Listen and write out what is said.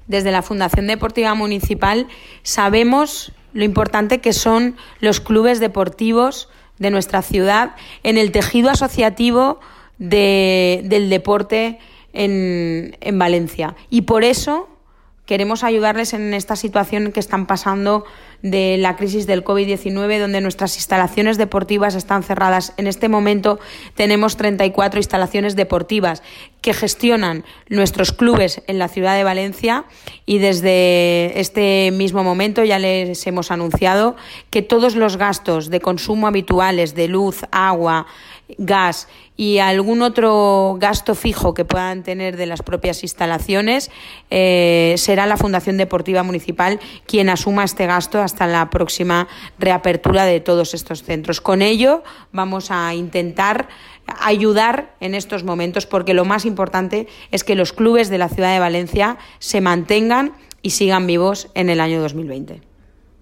desde la Fundación Deportiva Municipal sabemos lo importante que son los clubes deportivos de nuestra ciudad en el tejido asociativo del deporte en Valencia. Y por eso queremos ayudarles en esta situación que están pasando de la crisis del COVID-19, donde nuestras instalaciones deportivas están cerradas. En este momento tenemos 34 instalaciones deportivas que gestionan nuestros clubes en la ciudad de Valencia, y desde este mismo momento ya les hemos anunciado que todos los gastos de consumo habituales de luz, agua, gas y algún otro gasto fijo que puedan tener de las propias instalaciones, será la Fundación Deportiva Municipal quien asuma este gasto hasta la próxima reapertura de todos estos centros. Con ello vamos a intentar ayudar en estos momentos, porque lo más importante es que los clubes de la ciudad de Valencia se mantengan y sigan vivos en el año 2020.